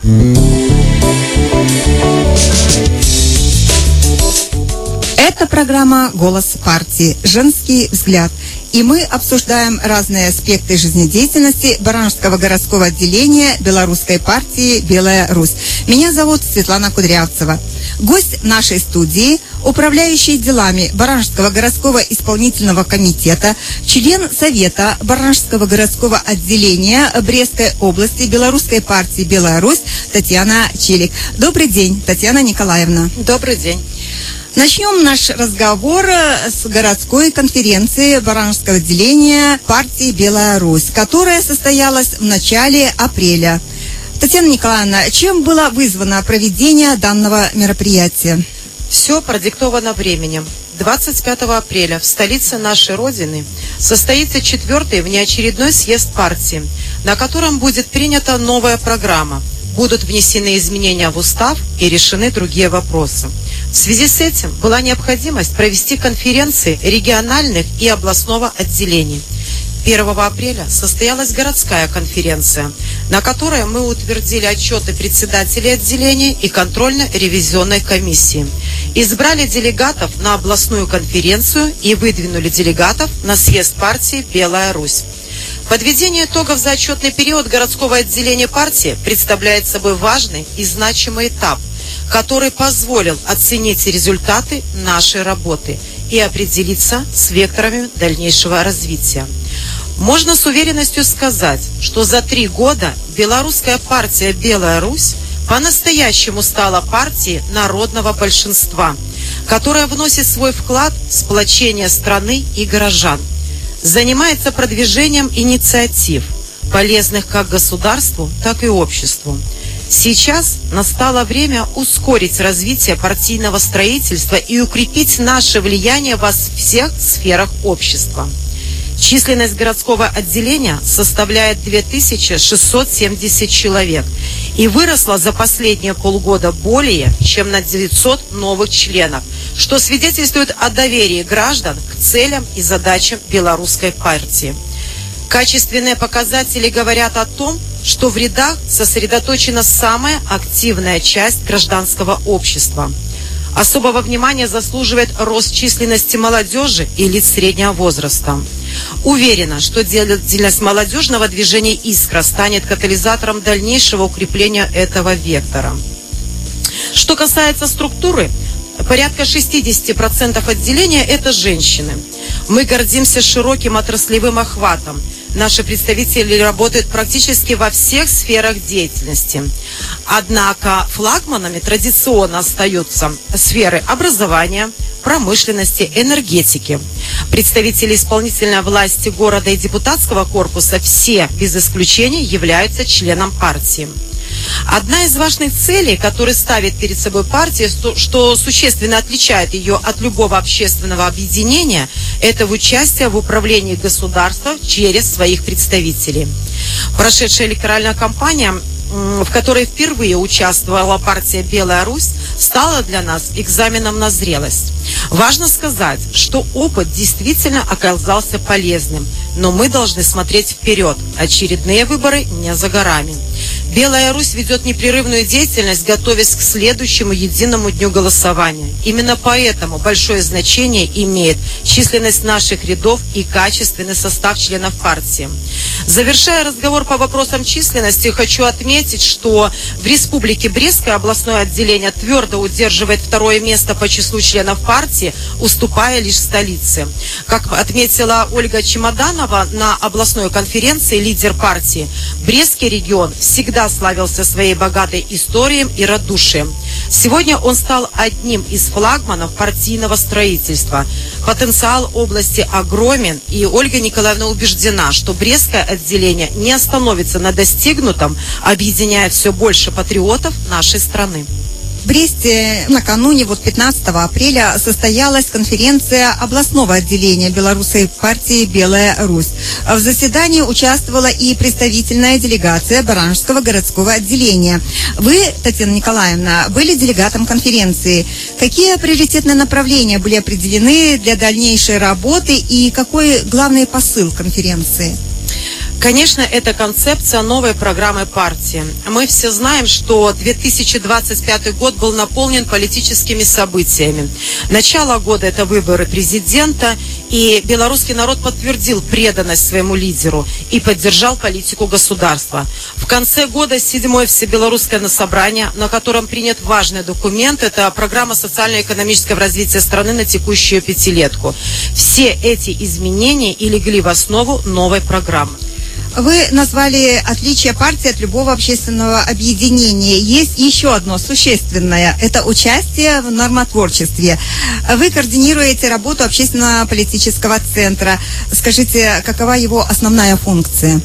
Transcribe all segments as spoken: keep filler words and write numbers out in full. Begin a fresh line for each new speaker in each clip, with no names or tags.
Это программа «Голос партии. Женский взгляд». И мы обсуждаем разные аспекты жизнедеятельности Баранжского городского отделения Белорусской партии «Белая Русь». Меня зовут Светлана Кудрявцева. Гость нашей студии – управляющий делами Баранжского городского исполнительного комитета, член Совета Баранжского городского отделения Брестской области Белорусской партии «Белая Русь» Татьяна Челик. Добрый день, Татьяна Николаевна.
Добрый день.
Начнем наш разговор с городской конференции Баранжского отделения партии «Белая Русь», которая состоялась в начале апреля. Татьяна Николаевна, чем было вызвано проведение данного мероприятия?
Все продиктовано временем. двадцать пятого апреля в столице нашей Родины состоится четвертый внеочередной съезд партии, на котором будет принята новая программа. Будут внесены изменения в устав и решены другие вопросы. В связи с этим была необходимость провести конференции региональных и областного отделений. первого апреля состоялась городская конференция, на которой мы утвердили отчеты председателей отделений и контрольно-ревизионной комиссии. Избрали делегатов на областную конференцию и выдвинули делегатов на съезд партии «Белая Русь». Подведение итогов за отчетный период городского отделения партии представляет собой важный и значимый этап, который позволил оценить результаты нашей работы и определиться с векторами дальнейшего развития. Можно с уверенностью сказать, что за три года Белорусская партия «Белая Русь» по-настоящему стала партией народного большинства, которая вносит свой вклад в сплочение страны и горожан, занимается продвижением инициатив, полезных как государству, так и обществу. Сейчас настало время ускорить развитие партийного строительства и укрепить наше влияние во всех сферах общества. Численность городского отделения составляет две тысячи шестьсот семьдесят человек и выросла за последние полгода более чем на девятьсот новых членов, что свидетельствует о доверии граждан к целям и задачам белорусской партии. Качественные показатели говорят о том, что в рядах сосредоточена самая активная часть гражданского общества. Особого внимания заслуживает рост численности молодежи и лиц среднего возраста. Уверена, что деятельность молодежного движения «Искра» станет катализатором дальнейшего укрепления этого вектора. Что касается структуры, порядка шестьдесят процентов отделения – это женщины. Мы гордимся широким отраслевым охватом. Наши представители работают практически во всех сферах деятельности. Однако флагманами традиционно остаются сферы образования, промышленности, энергетики. Представители исполнительной власти города и депутатского корпуса все, без исключения, являются членом партии. Одна из важных целей, которую ставит перед собой партия, что существенно отличает ее от любого общественного объединения, это участие в управлении государством через своих представителей. Прошедшая электоральная кампания, в которой впервые участвовала партия «Белая Русь», стала для нас экзаменом на зрелость. Важно сказать, что опыт действительно оказался полезным, но мы должны смотреть вперед. Очередные выборы не за горами. «Белая Русь» ведет непрерывную деятельность, готовясь к следующему единому дню голосования. Именно поэтому большое значение имеет численность наших рядов и качественный состав членов партии. Завершая разговор по вопросам численности, хочу отметить, что в Республике Брестское областное отделение твердо удерживает второе место по числу членов партии, уступая лишь столице. Как отметила Ольга Чемоданова на областной конференции «Лидер партии», Брестский регион всегда славился своей богатой историей и радушием. Сегодня он стал одним из флагманов партийного строительства. Потенциал области огромен, и Ольга Николаевна убеждена, что Брестское отделение не остановится на достигнутом, объединяя все больше патриотов нашей страны.
В Бресте накануне, вот пятнадцатого апреля, состоялась конференция областного отделения Белорусской партии «Белая Русь». В заседании участвовала и представительная делегация Баранжского городского отделения. Вы, Татьяна Николаевна, были делегатом конференции. Какие приоритетные направления были определены для дальнейшей работы и какой главный посыл конференции?
Конечно, это концепция новой программы партии. Мы все знаем, что две тысячи двадцать пятый год был наполнен политическими событиями. Начало года – это выборы президента, и белорусский народ подтвердил преданность своему лидеру и поддержал политику государства. В конце года седьмое всебелорусское собрание, на котором принят важный документ, это программа социально-экономического развития страны на текущую пятилетку. Все эти изменения и легли в основу новой программы.
Вы назвали отличие партии от любого общественного объединения. Есть еще одно существенное – это участие в нормотворчестве. Вы координируете работу общественно-политического центра. Скажите, какова его основная функция?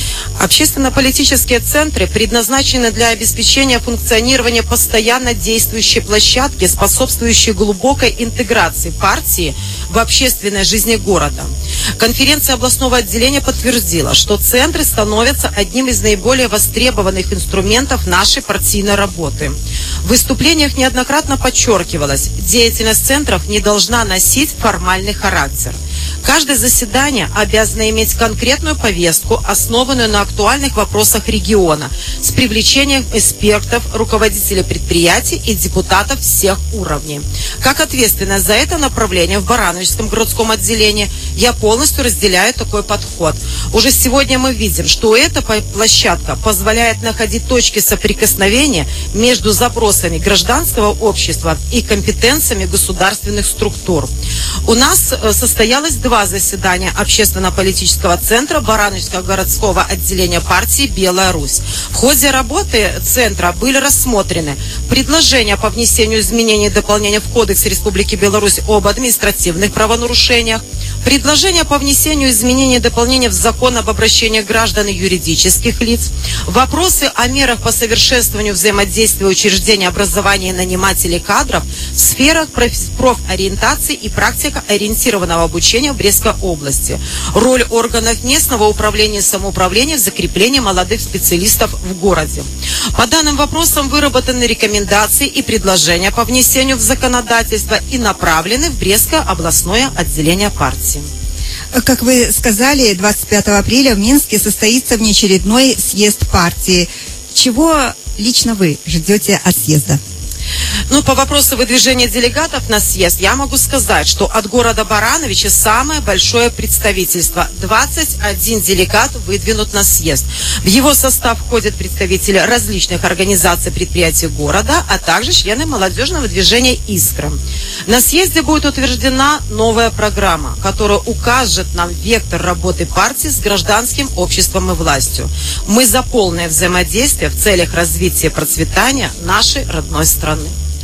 Общественно-политические центры предназначены для обеспечения функционирования постоянно действующей площадки, способствующей глубокой интеграции партии в общественной жизни города. Конференция областного отделения подтвердила, что центры становятся одним из наиболее востребованных инструментов нашей партийной работы. В выступлениях неоднократно подчеркивалось, деятельность центров не должна носить формальный характер. Каждое заседание обязано иметь конкретную повестку, основанную на актуальных вопросах региона, с привлечением экспертов, руководителей предприятий и депутатов всех уровней. Как ответственность за это направление в Барановичском городском отделении, я полностью разделяю такой подход. Уже сегодня мы видим, что эта площадка позволяет находить точки соприкосновения между запросами гражданского общества и компетенциями государственных структур. У нас состоялось два заседания общественно-политического центра Барановичского городского отделения партии «Белая Русь». В ходе работы центра были рассмотрены предложения по внесению изменений и дополнений в Кодекс Республики Беларусь об административных правонарушениях, предложения по внесению изменений и дополнений в Закон об обращении граждан и юридических лиц, вопросы о мерах по совершенствованию взаимодействия учреждений образования и нанимателей кадров в сферах профориентации и практикоориентированного обучения в Брестской области, роль органов местного управления и самоуправления в закреплении молодых специалистов в городе. По данным вопросам выработаны рекомендации и предложения по внесению в законодательство и направлены в Брестское областное отделение партии.
Как вы сказали, двадцать пятого апреля в Минске состоится внеочередной съезд партии. Чего лично вы ждете от съезда?
Ну, по вопросу выдвижения делегатов на съезд я могу сказать, что от города Барановича самое большое представительство. двадцать один делегат выдвинут на съезд. В его состав входят представители различных организаций предприятий города, а также члены молодежного движения «Искра». На съезде будет утверждена новая программа, которая укажет нам вектор работы партии с гражданским обществом и властью. Мы за полное взаимодействие в целях развития и процветания нашей родной страны.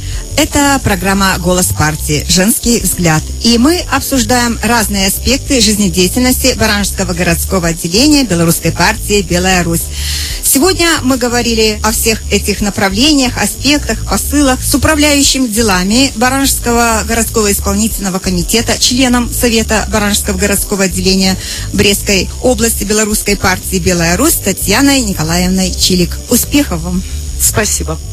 Это программа «Голос партии. Женский взгляд». И мы обсуждаем разные аспекты жизнедеятельности Барановичского городского отделения Белорусской партии «Белая Русь». Сегодня мы говорили о всех этих направлениях, аспектах, посылах с управляющим делами Барановичского городского исполнительного комитета, членом Совета Барановичского городского отделения Брестской области Белорусской партии «Белая Русь» Татьяной Николаевной Чилик. Успехов вам!
Спасибо!